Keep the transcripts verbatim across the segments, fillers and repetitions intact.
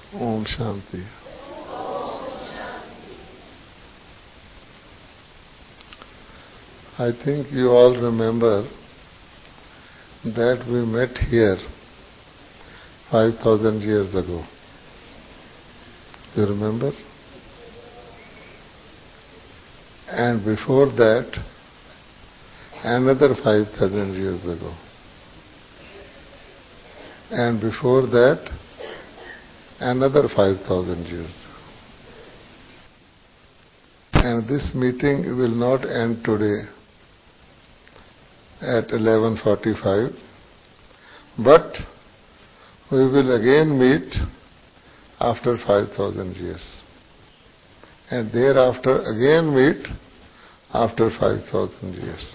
Om Shanti. I think you all remember that we met here five thousand years ago. You remember? And before that, another five thousand years ago. And before that, another five thousand years. And this meeting will not end today at eleven forty-five, but we will again meet after five thousand years. And thereafter again meet after five thousand years.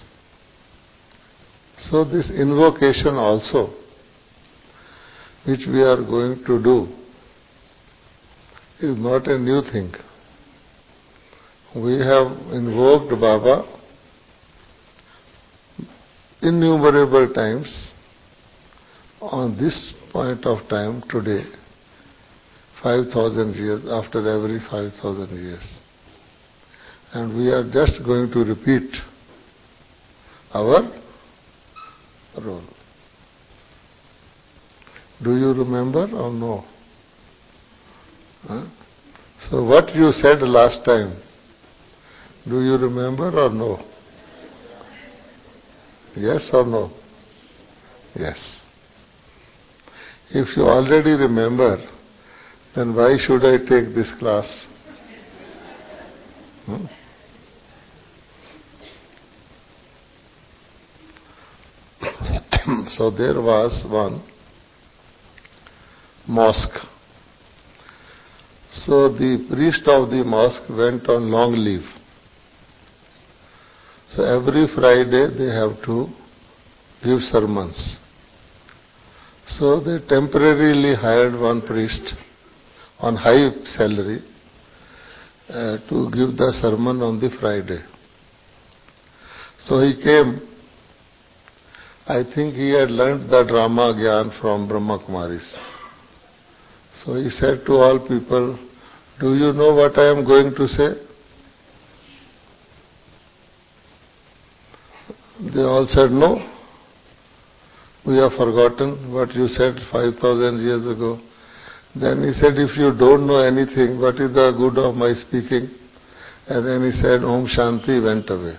So this invocation also, which we are going to do, is not a new thing. We have invoked Baba innumerable times on this point of time today, five thousand years, after every five thousand years. And we are just going to repeat our role. Do you remember or no? Huh? So what you said last time, do you remember or no? Yes or no? Yes. If you already remember, then why should I take this class? Hmm? So there was one mosque. So the priest of the mosque went on long leave. So every Friday they have to give sermons. So they temporarily hired one priest on high salary uh, to give the sermon on the Friday. So he came. I think he had learnt the drama Gyan from Brahma Kumaris. So he said to all people, do you know what I am going to say? They all said, no. We have forgotten what you said five thousand years ago. Then he said, if you don't know anything, what is the good of my speaking? And then he said, Om Shanti, went away.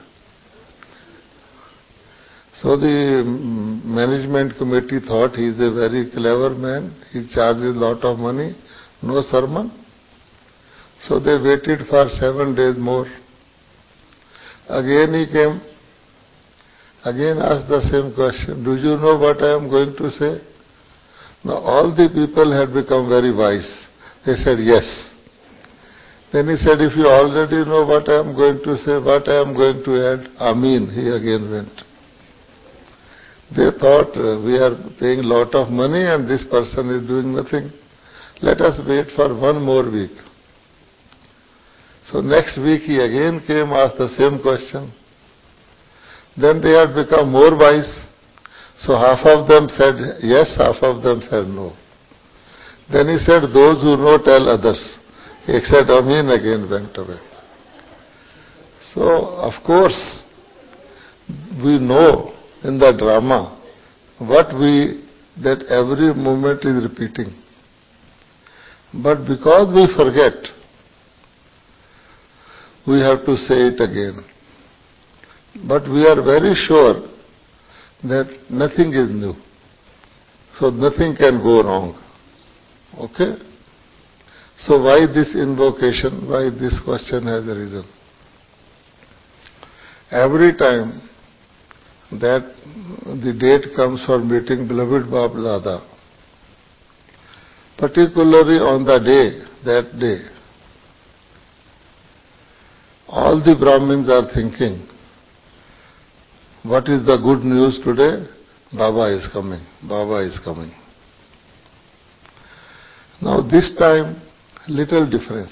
So the management committee thought he is a very clever man. He charges a lot of money. No sermon. So they waited for seven days more. Again he came. Again asked the same question. Do you know what I am going to say? Now all the people had become very wise. They said yes. Then he said, if you already know what I am going to say, what I am going to add, Amin. He again went. They thought uh, we are paying a lot of money and this person is doing nothing. Let us wait for one more week. So next week he again came, asked the same question. Then they had become more wise. So half of them said yes, half of them said no. Then he said, those who know tell others. He said, Amin, again went away. So, of course, we know in the drama what we, that every moment is repeating. But because we forget, we have to say it again. But we are very sure that nothing is new. So nothing can go wrong. Okay? So why this invocation? Why this question has arisen? Every time that the date comes for meeting beloved Baba Dada, particularly on the day, that day, all the Brahmins are thinking, what is the good news today? Baba is coming. Baba is coming. Now this time, little difference.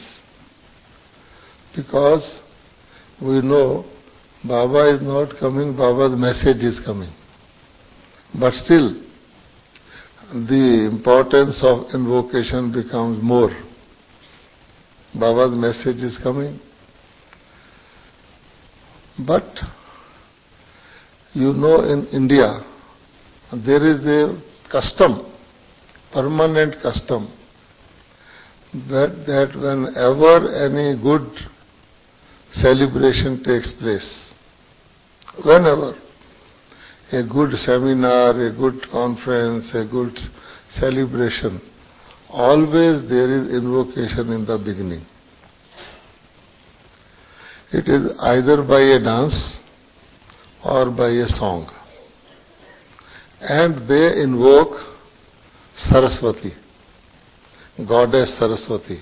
Because we know Baba is not coming, Baba's message is coming. But still, the importance of invocation becomes more. Baba's message is coming. But, you know, in India, there is a custom, permanent custom, that, that whenever any good celebration takes place, whenever a good seminar, a good conference, a good celebration, always there is invocation in the beginning. It is either by a dance or by a song. And they invoke Saraswati, Goddess Saraswati,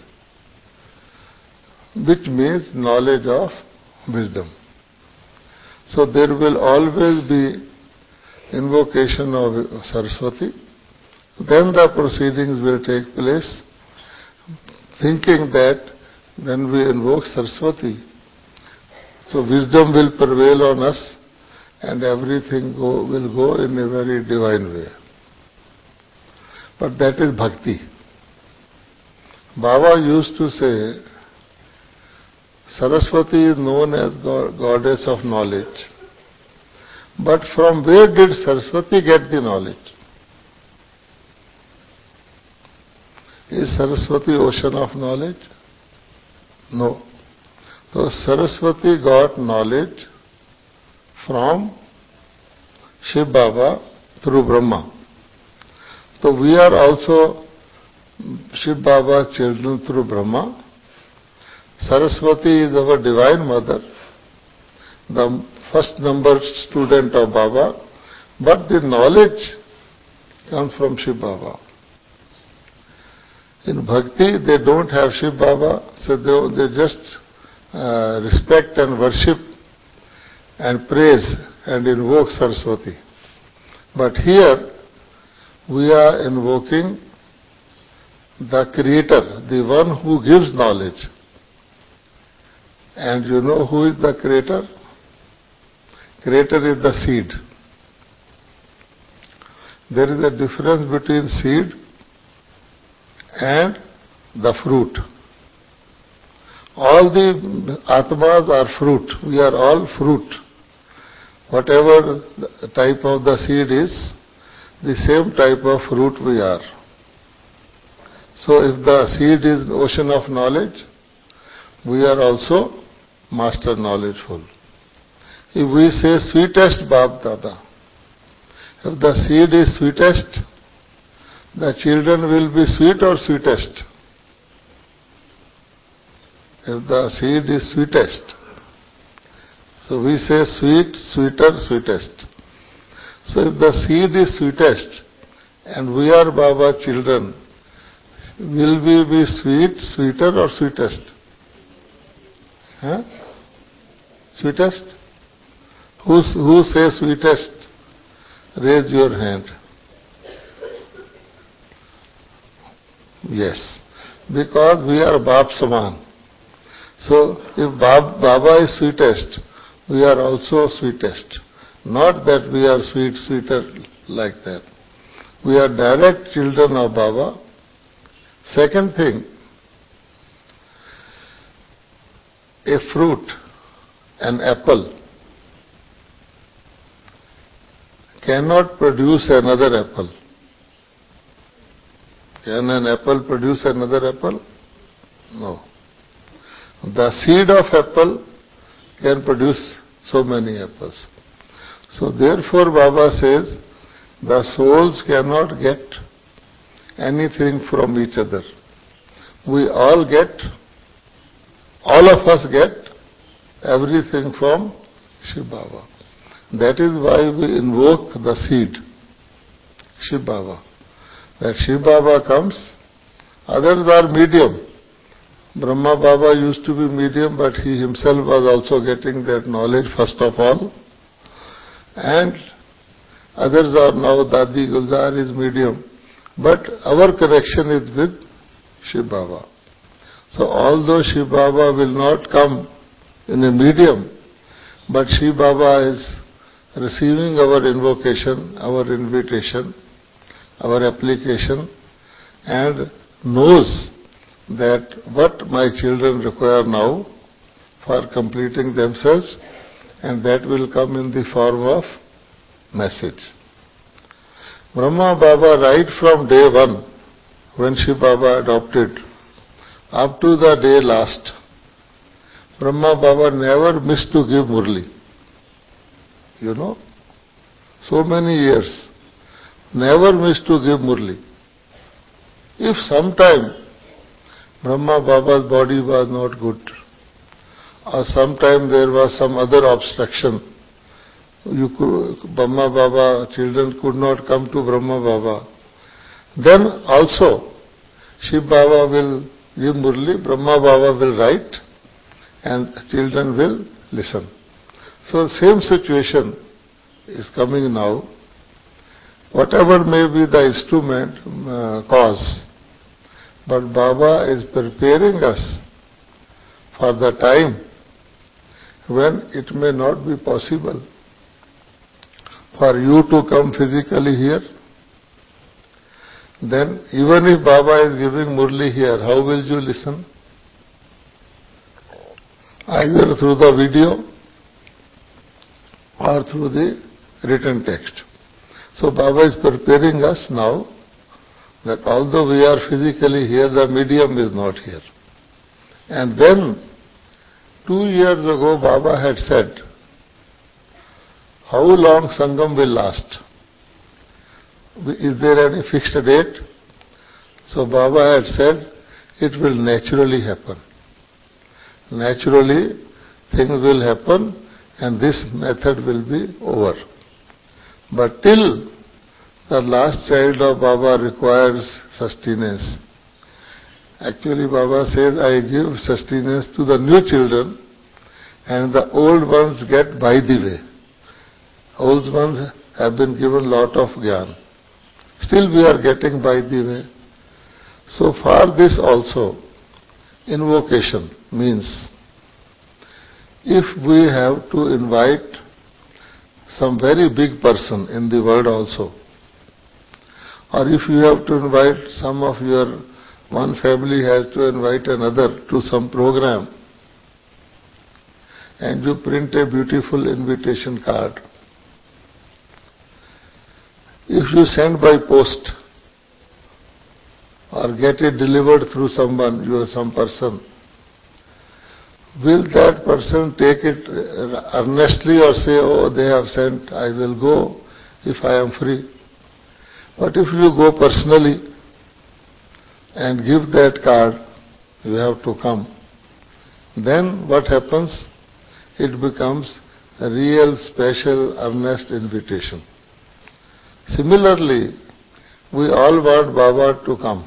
which means knowledge of wisdom. So there will always be invocation of Saraswati. Then the proceedings will take place, thinking that when we invoke Saraswati, so wisdom will prevail on us and everything go, will go in a very divine way. But that is bhakti. Baba used to say, Saraswati is known as God, goddess of knowledge. But from where did Saraswati get the knowledge? Is Saraswati ocean of knowledge? No. So Saraswati got knowledge from Shiv Baba through Brahma. So we are also Shiv Baba children through Brahma. Saraswati is our divine mother, the first number student of Baba, but the knowledge comes from Shiv Baba. In Bhakti, they don't have Shiv Baba, so they, they just uh, respect and worship and praise and invoke Saraswati. But here, we are invoking the Creator, the one who gives knowledge. And you know who is the Creator? Creator is the seed. There is a difference between seed and the fruit. All the Atmas are fruit. We are all fruit. Whatever the type of the seed is, the same type of fruit we are. So if the seed is the ocean of knowledge, we are also master knowledgeful. If we say sweetest Bab Dada, if the seed is sweetest, the children will be sweet or sweetest? If the seed is sweetest, so we say sweet, sweeter, sweetest. So if the seed is sweetest and we are Baba children, will we be sweet, sweeter or sweetest? Huh? Sweetest? Who, who says sweetest? Raise your hand. Yes. Because we are Bab Saman. So if Bab, Baba is sweetest, we are also sweetest. Not that we are sweet, sweeter like that. We are direct children of Baba. Second thing, a fruit, an apple, cannot produce another apple. Can an apple produce another apple? No. The seed of apple can produce so many apples. So therefore Baba says, the souls cannot get anything from each other. We all get, all of us get everything from Shiv Baba. That is why we invoke the seed, Shiv Baba. That Shiv Baba comes, others are medium. Brahma Baba used to be medium, but he himself was also getting that knowledge first of all. And others are now, Dadi Gulzar is medium. But our connection is with Shiv Baba. So although Shiv Baba will not come in a medium, but Shiv Baba is receiving our invocation, our invitation, our application and knows that what my children require now for completing themselves, and that will come in the form of message. Brahma Baba, right from day one, when Shiv Baba adopted, up to the day last, Brahma Baba never missed to give Murli. You know, so many years, never missed to give Murli. If sometime Brahma Baba's body was not good, or sometime there was some other obstruction, you could, Brahma Baba, children could not come to Brahma Baba, then also Shiv Baba will give Murli, Brahma Baba will write, and children will listen. So same situation is coming now. Whatever may be the instrument, uh, cause, but Baba is preparing us for the time when it may not be possible for you to come physically here. Then even if Baba is giving Murli here, how will you listen? Either through the video or through the written text. So Baba is preparing us now that although we are physically here, the medium is not here. And then, two years ago, Baba had said, how long Sangam will last? Is there any fixed date? So Baba had said, it will naturally happen. Naturally, things will happen and this method will be over. But till the last child of Baba requires sustenance. Actually, Baba says, I give sustenance to the new children and the old ones get by the way. Old ones have been given lot of gyan. Still we are getting by the way. So for this also, invocation means if we have to invite some very big person in the world also, or if you have to invite some of your, one family has to invite another to some program, and you print a beautiful invitation card. If you send by post or get it delivered through someone, you are some person, will that person take it earnestly or say, oh, they have sent, I will go if I am free? But if you go personally and give that card, you have to come. Then what happens? It becomes a real, special, earnest invitation. Similarly, we all want Baba to come.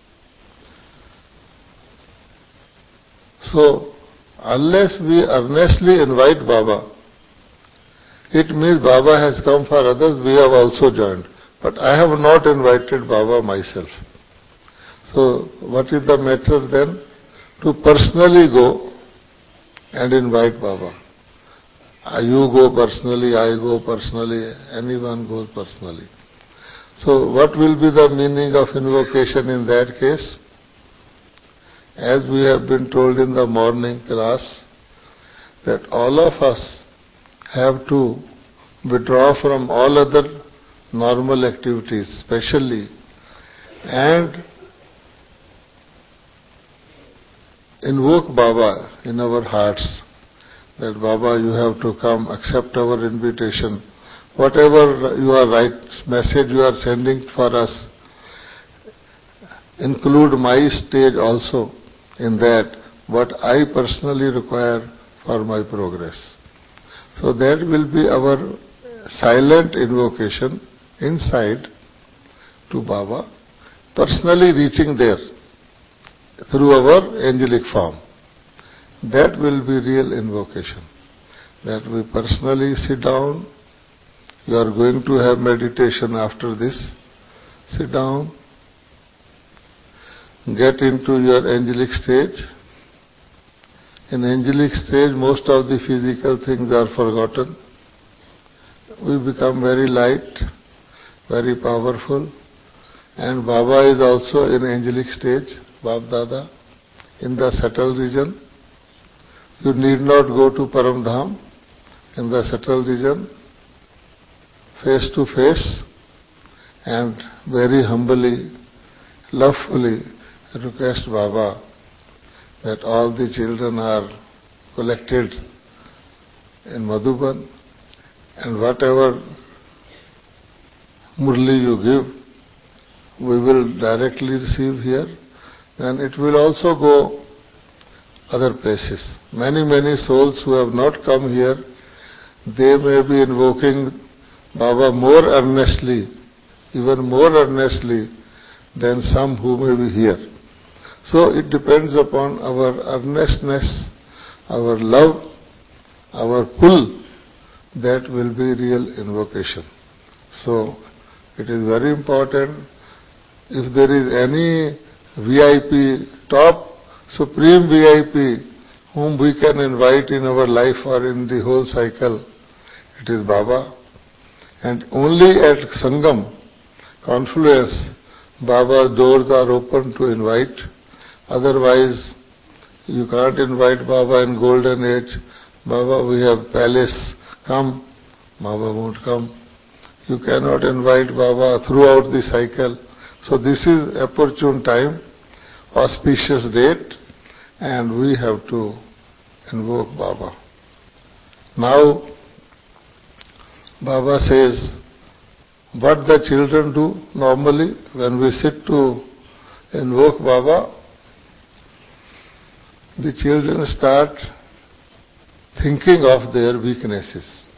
So, unless we earnestly invite Baba, it means Baba has come for others, we have also joined. But I have not invited Baba myself. So, what is the matter then? To personally go and invite Baba. You go personally, I go personally, anyone goes personally. So, what will be the meaning of invocation in that case? As we have been told in the morning class, that all of us have to withdraw from all other normal activities, specially, and invoke Baba in our hearts, that Baba, you have to come, accept our invitation. Whatever you are right, message you are sending for us, include my stage also in that, what I personally require for my progress. So that will be our silent invocation inside to Baba, personally reaching there through our angelic form. That will be real invocation. That we personally sit down. You are going to have meditation after this. Sit down. Get into your angelic stage. In angelic stage, most of the physical things are forgotten. We become very light, very powerful, And Baba is also in angelic stage, Bab Dada, in the subtle region. You need not go to Param Dham. In the subtle region, face to face, and very humbly, lovefully request Baba that all the children are collected in Madhuban, and whatever murli you give, we will directly receive here, and it will also go other places. Many, many souls who have not come here, they may be invoking Baba more earnestly, even more earnestly than some who may be here. So it depends upon our earnestness, our love, our pull, that will be real invocation. So it is very important, if there is any V I P, top supreme V I P, whom we can invite in our life or in the whole cycle, it is Baba. And only at Sangam, confluence, Baba's doors are open to invite. Otherwise, you can't invite Baba in golden age. Baba, we have palace, come. Baba won't come. You cannot invite Baba throughout the cycle. So this is opportune time, auspicious date, and we have to invoke Baba. Now, Baba says, what the children do normally when we sit to invoke Baba, the children start thinking of their weaknesses.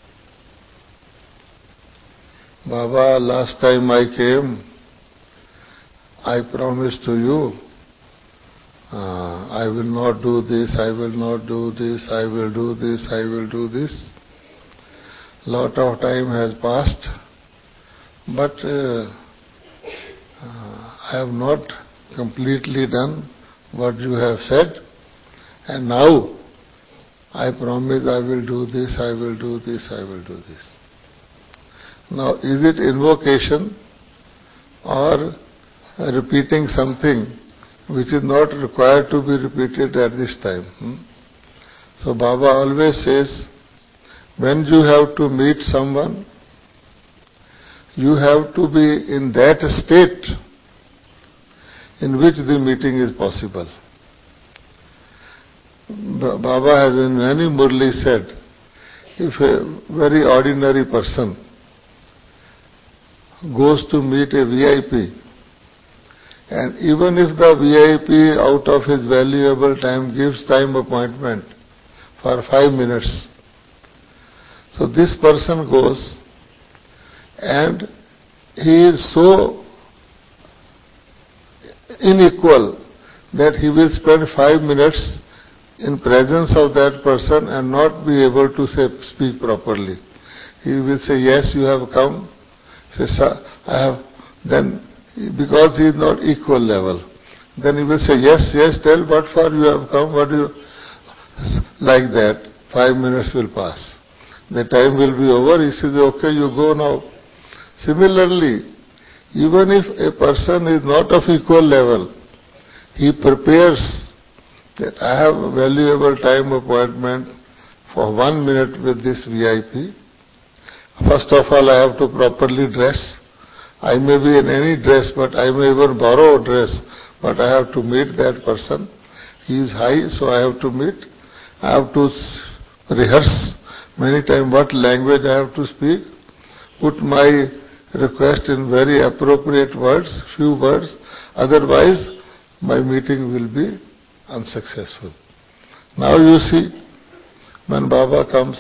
Baba, last time I came, I promised to you, uh, I will not do this, I will not do this, I will do this, I will do this. Lot of time has passed, but uh, uh, I have not completely done what you have said, and now I promise I will do this, I will do this, I will do this. Now, is it invocation or repeating something which is not required to be repeated at this time? Hmm? So Baba always says, when you have to meet someone, you have to be in that state in which the meeting is possible. Baba has in many murli said, if a very ordinary person goes to meet a V I P, and even if the V I P out of his valuable time gives time appointment for five minutes, so this person goes and he is so unequal that he will spend five minutes in presence of that person and not be able to say, speak properly. He will say, yes, you have come. Say, sir, I have. Then, because he is not equal level, then he will say, yes, yes, tell what for you have come, what you... Like that, five minutes will pass. The time will be over, he says, okay, you go now. Similarly, even if a person is not of equal level, he prepares that I have a valuable time appointment for one minute with this V I P. First of all, I have to properly dress. I may be in any dress, but I may even borrow a dress, but I have to meet that person. He is high, so I have to meet. I have to rehearse many times what language I have to speak, put my request in very appropriate words, few words, otherwise my meeting will be unsuccessful. Now you see, when Baba comes,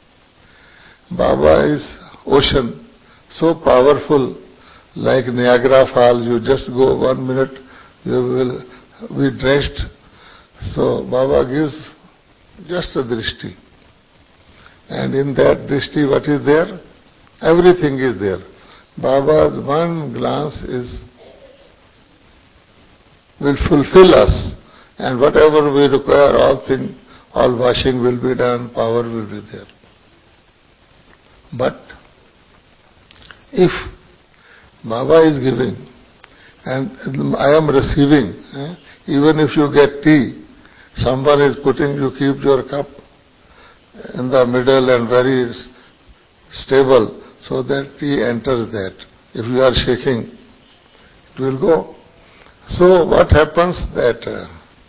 Baba is ocean, so powerful, like Niagara Falls, you just go one minute, you will be drenched. So Baba gives just a drishti. And in that drishti, what is there? Everything is there. Baba's one glance is will fulfill us, and whatever we require, all thing, all washing will be done, power will be there. But if Baba is giving, and I am receiving. Eh? Even if you get tea, someone is putting, you keep your cup in the middle and very stable, so that tea enters that. If you are shaking, it will go. So what happens that uh,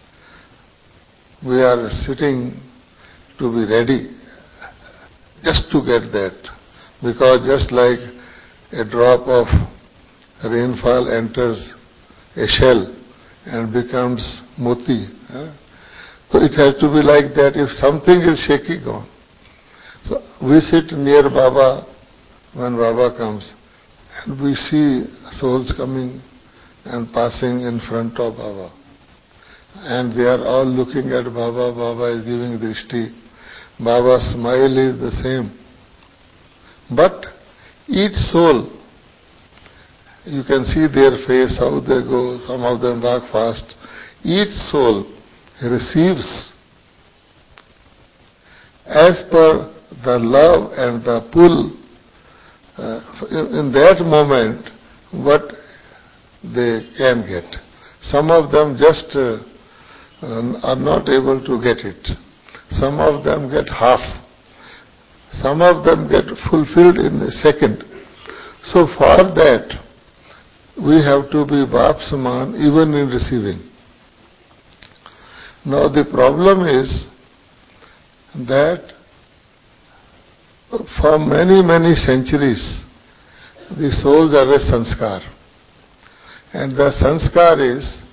we are sitting to be ready just to get that, because just like a drop of rainfall enters a shell and becomes moti. Eh? So it has to be like that. If something is shaking on. So we sit near Baba when Baba comes, and we see souls coming and passing in front of Baba. And they are all looking at Baba. Baba is giving drishti. Baba's smile is the same. But each soul, you can see their face, how they go, some of them walk fast. Each soul receives as per the love and the pull uh, in that moment what they can get. Some of them just uh, are not able to get it. Some of them get half. Some of them get fulfilled in a second. So for that, we have to be Bapsaman even in receiving. Now the problem is that for many, many centuries, the souls have a sanskar. And the sanskar is,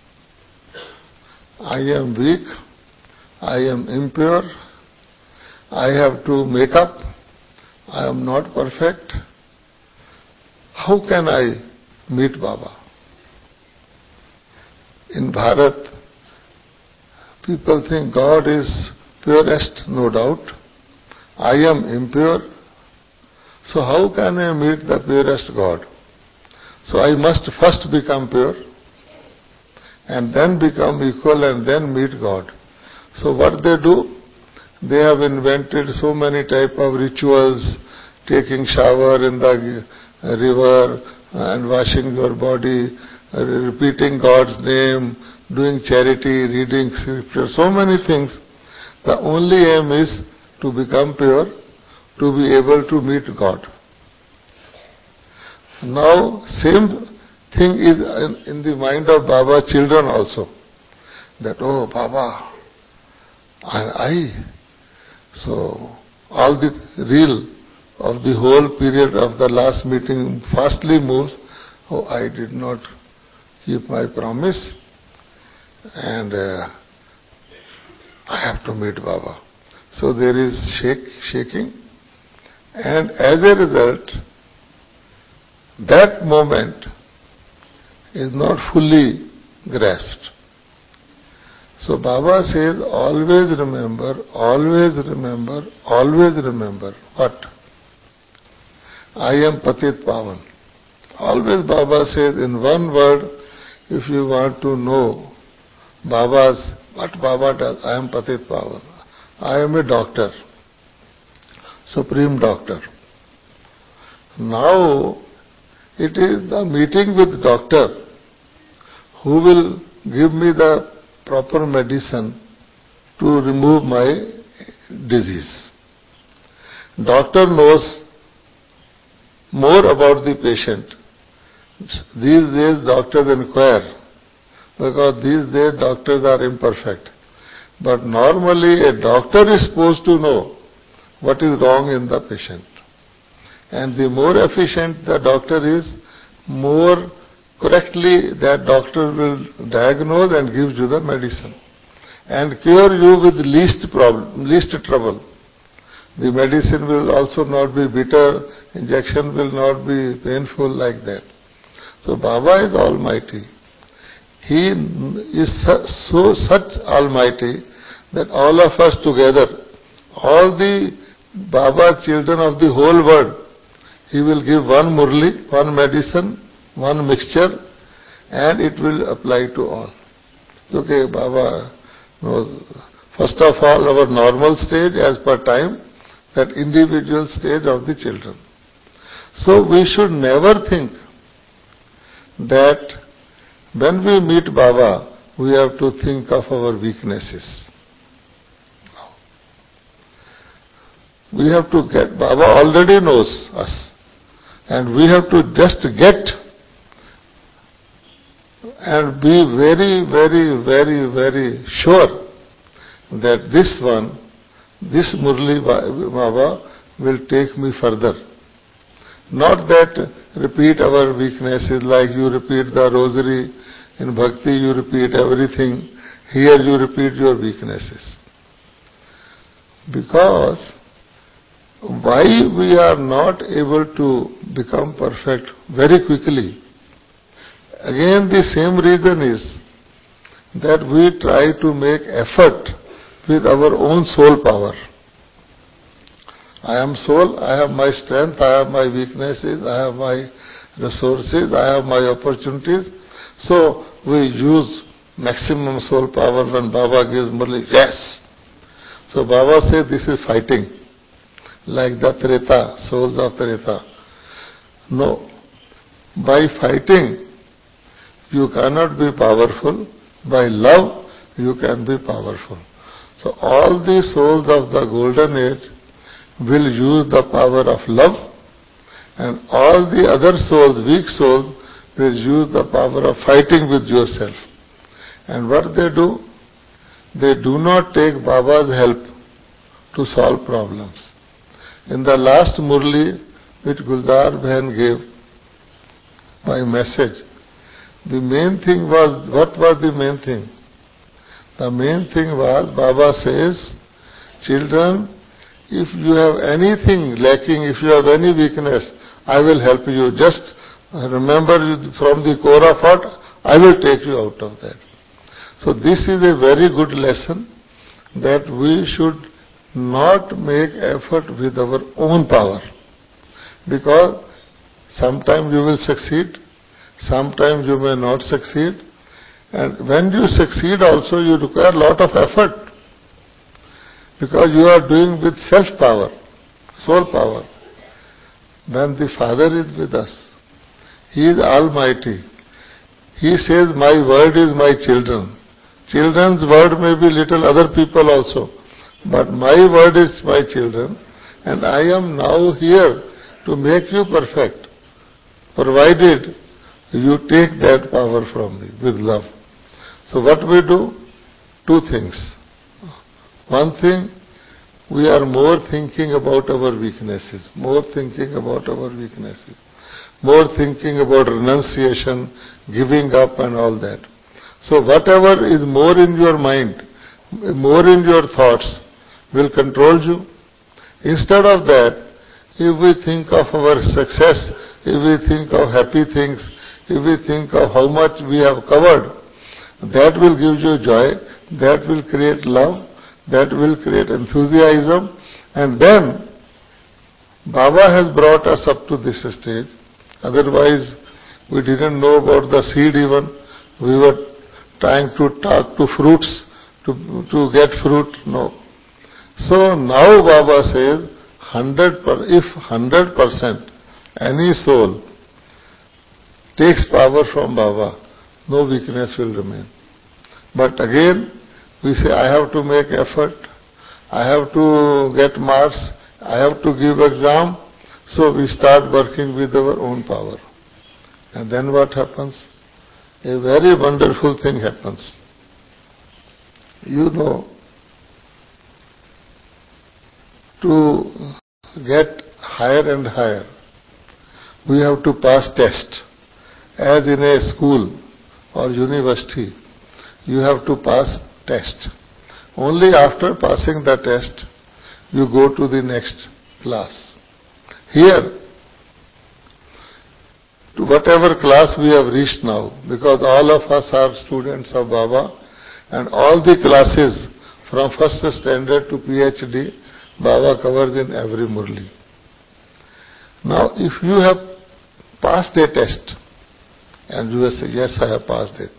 I am weak, I am impure, I have to make up, I am not perfect. How can I meet Baba? In Bharat, people think God is purest, no doubt. I am impure. So how can I meet the purest God? So I must first become pure and then become equal and then meet God. So what they do? They have invented so many type of rituals, taking shower in the river and washing your body, repeating God's name, doing charity, reading scripture, so many things. The only aim is to become pure, to be able to meet God. Now, same thing is in the mind of Baba children also. That, oh, Baba, and I. So, all the reel of the whole period of the last meeting fastly moves. Oh, I did not keep my promise, and uh, I have to meet Baba. So there is shake, shaking, and as a result, that moment is not fully grasped. So Baba says, always remember, always remember, always remember. What? I am Patit Pavan. Always Baba says in one word, if you want to know Baba's, what Baba does, I am Patit Pavan. I am a doctor, supreme doctor. Now, it is the meeting with doctor who will give me the proper medicine to remove my disease. Doctor knows more about the patient. These days doctors inquire, because these days doctors are imperfect. But normally a doctor is supposed to know what is wrong in the patient. And the more efficient the doctor is, more correctly that doctor will diagnose and gives you the medicine. And cure you with least problem, least trouble. The medicine will also not be bitter, injection will not be painful like that. So Baba is Almighty. He is so such Almighty that all of us together, all the Baba children of the whole world, He will give one murli, one medicine, one mixture, and it will apply to all. Okay, Baba knows. First of all, our normal stage as per time, that individual stage of the children. So we should never think that When we meet Baba, we have to think of our weaknesses. We have to get, Baba already knows us. And we have to just get and be very, very, very, very sure that this one, this Murli Baba will take me further. Not that repeat our weaknesses like you repeat the rosary, in bhakti you repeat everything, here you repeat your weaknesses. Because why we are not able to become perfect very quickly? Again the same reason is that we try to make effort with our own soul power. I am soul, I have my strength, I have my weaknesses, I have my resources, I have my opportunities. So we use maximum soul power when Baba gives Murli. Yes. So Baba says this is fighting. Like the Treta, souls of Treta. No. By fighting, you cannot be powerful. By love, you can be powerful. So all the souls of the golden age will use the power of love, and all the other souls, weak souls, will use the power of fighting with yourself. And what they do? They do not take Baba's help to solve problems. In the last Murli which Guldar Bahan gave by message, the main thing was, what was the main thing? The main thing was, Baba says, children, if you have anything lacking, if you have any weakness, I will help you. Just remember from the core of heart, I will take you out of that. So this is a very good lesson, that we should not make effort with our own power. Because sometimes you will succeed, sometimes you may not succeed, and when you succeed also you require a lot of effort. Because you are doing with self-power, soul power. When the Father is with us, He is Almighty. He says, my word is my children. Children's word may be little other people also, but my word is my children, and I am now here to make you perfect, provided you take that power from me with love. So what we do? Two things. One thing, we are more thinking about our weaknesses, more thinking about our weaknesses, more thinking about renunciation, giving up and all that. So whatever is more in your mind, more in your thoughts, will control you. Instead of that, if we think of our success, if we think of happy things, if we think of how much we have covered, that will give you joy, that will create love, that will create enthusiasm, and then Baba has brought us up to this stage. Otherwise, we didn't know about the seed even. We were trying to talk to fruits, to, to get fruit. No. So now Baba says, hundred per, if hundred percent any soul takes power from Baba, no weakness will remain. But again, we say, I have to make effort, I have to get marks, I have to give exam, so we start working with our own power. And then what happens? A very wonderful thing happens. You know, to get higher and higher, we have to pass test. As in a school or university, you have to pass test. Only after passing the test, you go to the next class. Here, to whatever class we have reached now, because all of us are students of Baba, and all the classes from first standard to PhD, Baba covers in every Murli. Now, if you have passed a test, and you will say, yes, I have passed it,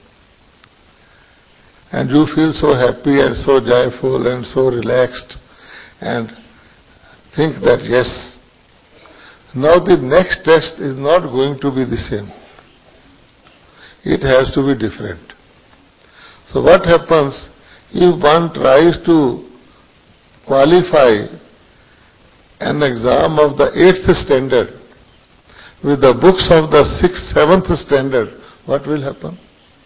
and you feel so happy and so joyful and so relaxed, and think that, yes, now the next test is not going to be the same. it has to be different. So what happens if one tries to qualify an exam of the eighth standard with the books of the sixth, seventh standard, what will happen?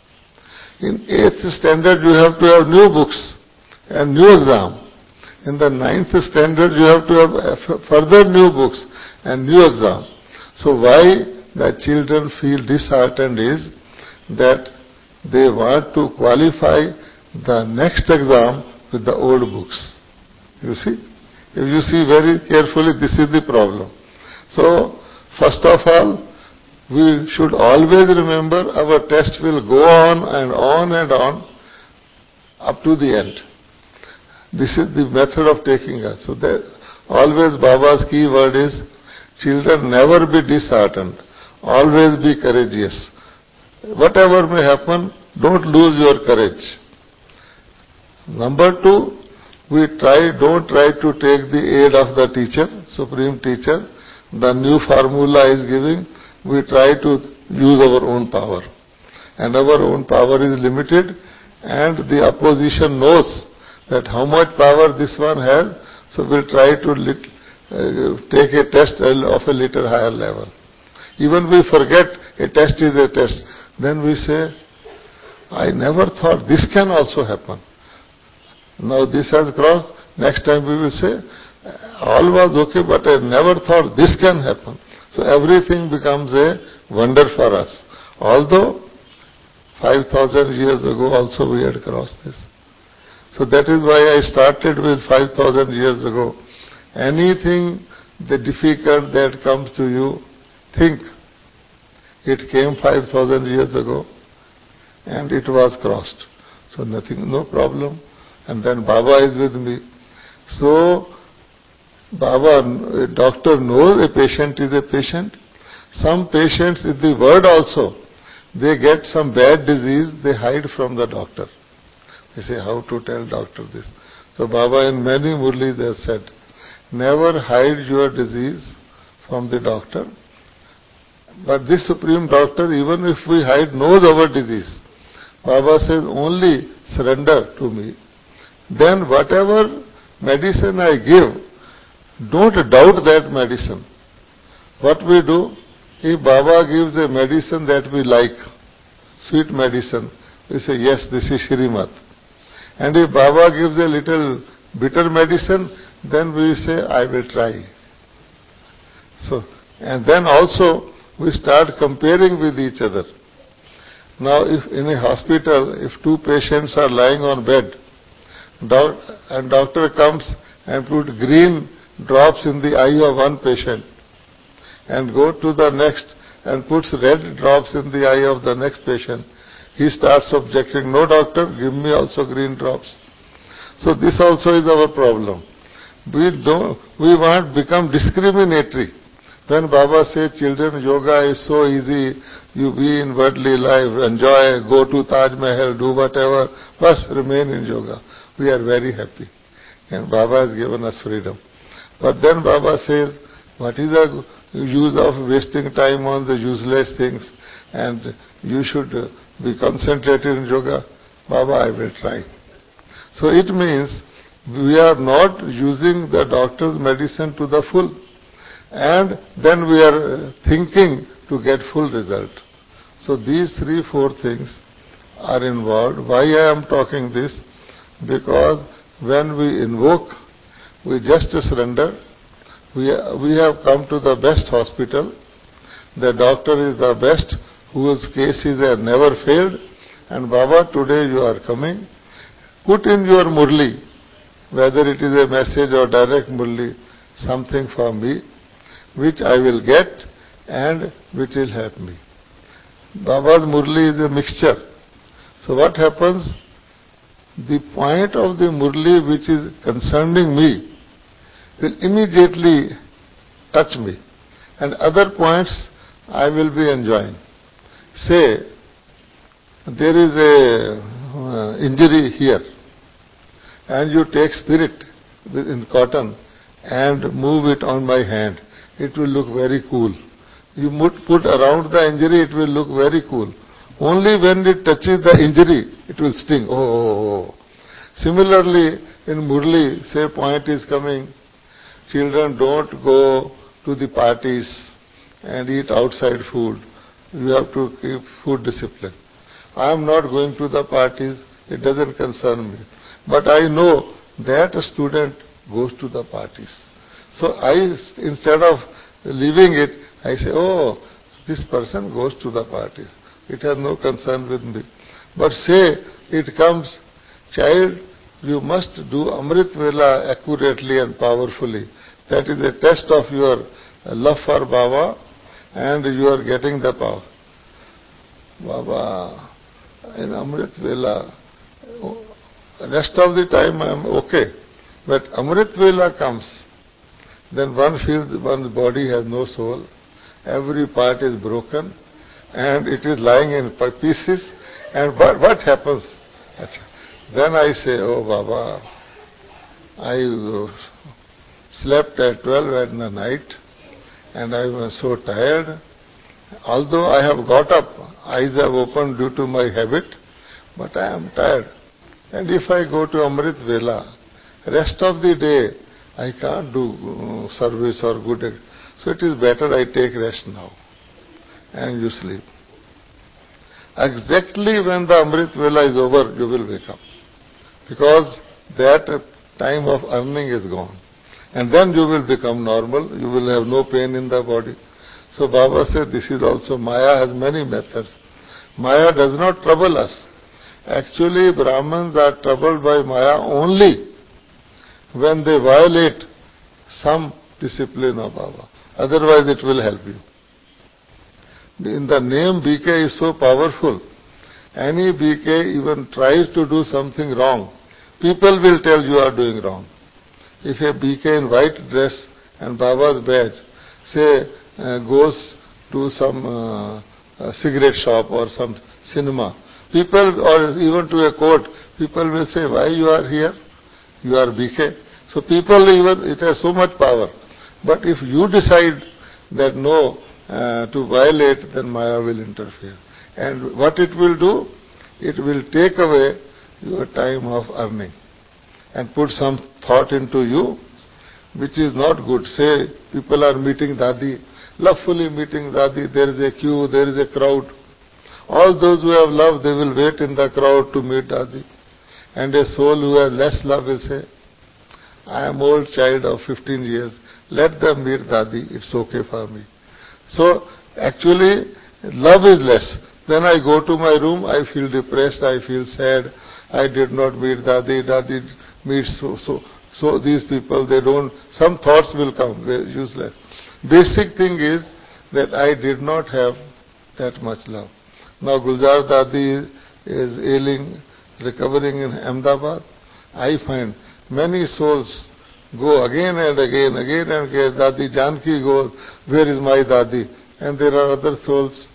In eighth standard you have to have new books and new exam. In the ninth standard you have to have further new books and new exam. So why the children feel disheartened is that they want to qualify the next exam with the old books. You see? If you see very carefully, this is the problem. So, first of all, we should always remember our test will go on and on and on up to the end. This is the method of taking us. So, there, always Baba's key word is, children, never be disheartened. Always be courageous. Whatever may happen, don't lose your courage. Number two, we try, don't try to take the aid of the teacher, supreme teacher. The new formula is giving, we try to use our own power. And our own power is limited, and the opposition knows that how much power this one has, so we'll try to lit, uh, take a test of a little higher level. Even we forget a test is a test. Then we say, I never thought this can also happen. Now this has crossed, next time we will say, all was okay, but I never thought this can happen. So everything becomes a wonder for us. Although five thousand years ago also we had crossed this. So that is why I started with five thousand years ago. Anything the difficult that comes to you, think, it came five thousand years ago and it was crossed. So nothing, no problem. And then Baba is with me. So, Baba, a doctor knows a patient is a patient. Some patients in the world also, they get some bad disease, they hide from the doctor. They say, how to tell doctor this? So Baba in many murlis has said, never hide your disease from the doctor. But this supreme doctor, even if we hide, knows our disease. Baba says, only surrender to me. Then whatever medicine I give, don't doubt that medicine. What we do, if Baba gives a medicine that we like, sweet medicine, we say, yes, this is Shrimad. And if Baba gives a little bitter medicine, then we say, I will try. So, and then also we start comparing with each other. Now, if in a hospital, if two patients are lying on bed, Doc, and doctor comes and put green drops in the eye of one patient and go to the next and puts red drops in the eye of the next patient. He starts objecting, no doctor, give me also green drops. So this also is our problem. We don't, we want to become discriminatory. When Baba says, children, yoga is so easy, you be in worldly life, enjoy, go to Taj Mahal, do whatever, but remain in yoga. We are very happy. And Baba has given us freedom. But then Baba says, what is the use of wasting time on the useless things? And you should be concentrated in yoga. Baba, I will try. So it means we are not using the doctor's medicine to the full. And then we are thinking to get full result. So these three, four things are involved. Why I am talking this? Because when we invoke, we just surrender. We, we have come to the best hospital. The doctor is the best, whose cases have never failed. And Baba, today you are coming. Put in your murli, whether it is a message or direct murli, something for me, which I will get and which will help me. Baba's murli is a mixture. So what happens? The point of the murli which is concerning me will immediately touch me, and other points I will be enjoying. Say, there is a uh, injury here, and you take spirit in cotton and move it on my hand. It will look very cool. You put around the injury, it will look very cool. Only when it touches the injury, it will sting. Oh, oh, oh. Similarly, in Murli, say point is coming, children don't go to the parties and eat outside food. You have to keep food discipline. I am not going to the parties, it doesn't concern me. But I know that a student goes to the parties. So I, instead of leaving it, I say, oh, this person goes to the parties. It has no concern with me. But say it comes, child, you must do Amrit Vela accurately and powerfully. That is a test of your love for Baba, and you are getting the power. Baba, in Amrit Vela, rest of the time I am okay. But Amrit Vela comes, then one feels one's body has no soul, every part is broken, and it is lying in pieces, and what, what happens? Then I say, oh Baba, I slept at twelve in the night, and I was so tired. Although I have got up, eyes have opened due to my habit, but I am tired. And if I go to Amrit Vela, rest of the day I can't do uh, service or good. So it is better I take rest now. And you sleep. Exactly when the Amrit Vela is over, you will wake up. Because that time of earning is gone. And then you will become normal. You will have no pain in the body. So Baba said, this is also, Maya has many methods. Maya does not trouble us. Actually, Brahmins are troubled by Maya only when they violate some discipline of Baba. Otherwise it will help you. In the name B K is so powerful. Any B K even tries to do something wrong, people will tell you are doing wrong. If a B K in white dress and Baba's badge, say, uh, goes to some uh, uh, cigarette shop or some cinema, people, or even to a court, people will say, why you are here? You are B K. So people, even, it has so much power. But if you decide that no, uh, to violate, then Maya will interfere. And what it will do? It will take away your time of earning and put some thought into you, which is not good. Say, people are meeting Dadi, lovefully meeting Dadi, there is a queue, there is a crowd. All those who have love, they will wait in the crowd to meet Dadi. And a soul who has less love will say, I am old child of fifteen years, let them meet Dadi, it's okay for me. So, actually, love is less. Then I go to my room, I feel depressed, I feel sad, I did not meet Dadi, Dadi meets so, so, so these people, they don't, some thoughts will come, useless. Basic thing is that I did not have that much love. Now Gulzar Dadi is, is ailing, recovering in Ahmedabad. I find many souls go again and again, again and again, Dadi Janki goes, where is my Dadi? And there are other souls,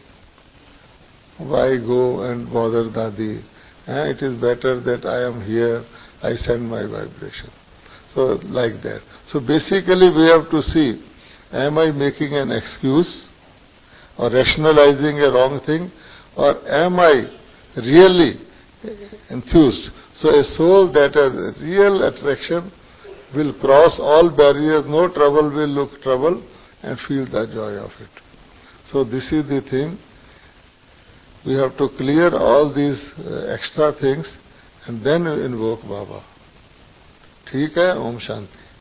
why go and bother Dadi? Eh, it is better that I am here, I send my vibration. So like that. So basically we have to see, am I making an excuse or rationalizing a wrong thing, or am I really enthused? So a soul that has real attraction will cross all barriers, no trouble will look trouble, and feel the joy of it. So this is the thing. We have to clear all these uh, extra things and then invoke Baba. ठीक है, Om Shanti.